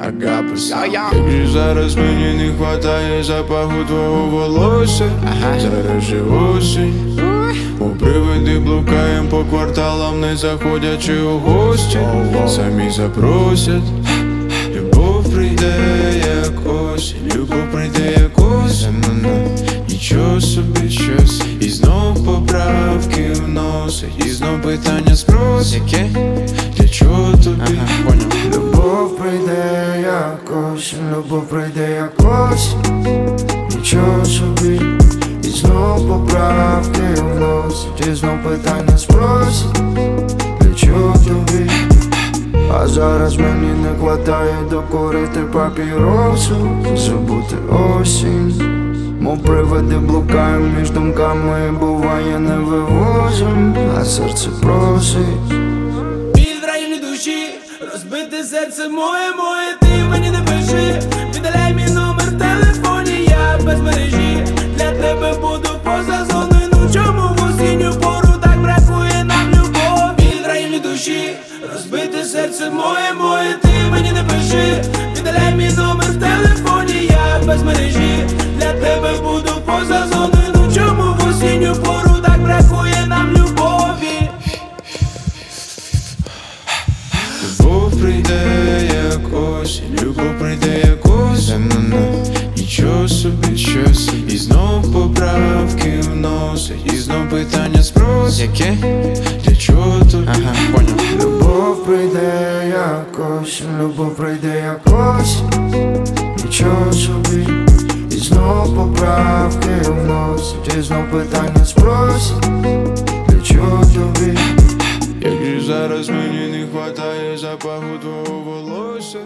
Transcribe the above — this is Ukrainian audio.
Агапес. Як же зараз мені не хватає запаху твого волосся. Зараз же осінь, мов привиди блукаєм по кварталам, не заходячи у гості. Самі запросять. Любов прийде як осінь, любов прийде як осінь. Нічого собі щось. І знов поправки вносить, і знов питання спросять. Для чого тобі? Любов прийде як осінь, любов прийде як осінь. Нічого собі. І знов поправки вносить, і знов питання спросять. Для чого тобі? А зараз мені не хватає докурити папіросу, забути осінь. Мов привиди блукаєм між думками, буває не вивозим, а серце просить. Біль в районі душі, розбите серце моє, ти мені не пиши. Віддаляй мій номер в телефоні, я без мережі. Для тебе буду поза зоною, ну чому в осінню пору так бракує нам любові? Біль в районі душі, розбите серце моє, ти мені не пиши. Віддаляй мій номер в телефоні, я без мережі. Для тебе буду поза зоною, ну чому в осінню пору так бракує нам любові? Любов прийде як осінь, любов прийде як осінь. Нічого собі щось. І знов поправки вносить, і знов питання спросять. Для чого тобі? Любов прийде як осінь, любов прийде як осінь. Нічого собі. І знов поправки вносить, і знов питання спросять. Для чого тобі? Як же зараз мені не хватає запаху твого волосся.